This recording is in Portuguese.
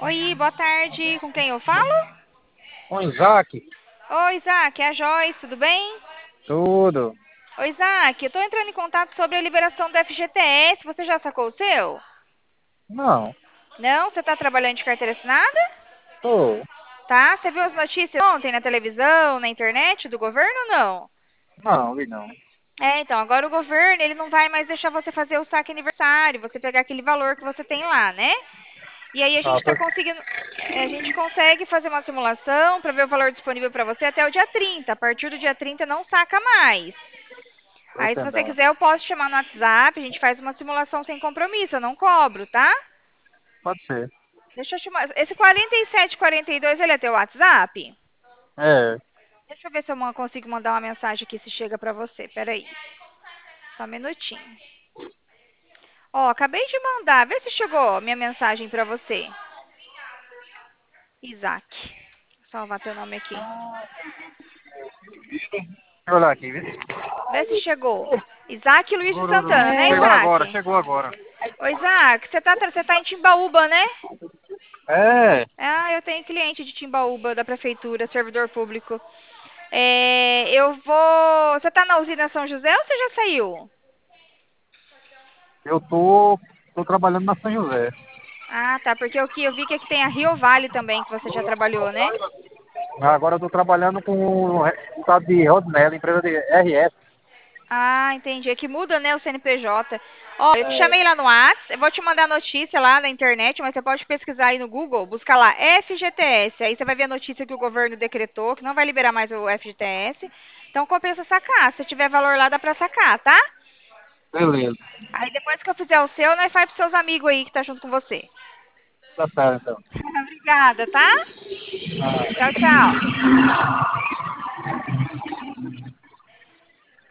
Oi, boa tarde. Com quem eu falo? Com Isaac, Oi, Isaac, é a Joyce, tudo bem? tudo. Oi, Isaac, eu tô entrando em contato sobre a liberação do FGTS. Você já sacou o seu? Não, Não? Você tá trabalhando de carteira assinada? tô. Tá? Você viu as notícias ontem na televisão, na internet do governo ou não? Não, vi não. Então, agora o governo, ele não vai mais deixar você fazer o saque aniversário, você pegar aquele valor que você tem lá, né? E aí a gente Ah, está conseguindo, a gente consegue fazer uma simulação para ver o valor disponível para você até o dia 30. A partir do dia 30 não saca mais. tô Aí se você entendendo. quiser eu posso te chamar no WhatsApp, a gente faz uma simulação sem compromisso, eu não cobro, tá? Pode ser. Deixa eu te esse 4742 ele é teu WhatsApp? É, Deixa eu ver se eu consigo mandar uma mensagem aqui se chega para você. Peraí, só um minutinho. Ó, acabei de mandar, vê se chegou minha mensagem para você. Isaac. Vou salvar teu nome aqui. deixa eu olhar aqui, viu? Vê se chegou. Isaac Luiz de Chegou Santana, né, agora, Isaac? chegou agora. Ô, Isaac, você tá em Timbaúba, né? É, Ah, eu tenho cliente de Timbaúba, da prefeitura, servidor público. Você tá na usina São José ou você já saiu? eu tô trabalhando na São José. Ah, tá, porque eu vi que aqui tem a Rio Vale também, que você já trabalhou, né? Agora eu tô trabalhando com o estado de Rodinelli, empresa de RS. Ah, entendi. É que muda, né, o CNPJ. Ó, eu te chamei lá no Whats, eu vou te mandar a notícia lá na internet, mas você pode pesquisar aí no Google, buscar lá FGTS. Aí você vai ver a notícia que o governo decretou, que não vai liberar mais o FGTS. Então compensa sacar. Se tiver valor lá, dá pra sacar, tá? Beleza, Aí depois que eu fizer o seu, nós faz pros seus amigos aí que tá junto com você. tá certo então. Obrigada, tá? Tchau, tchau.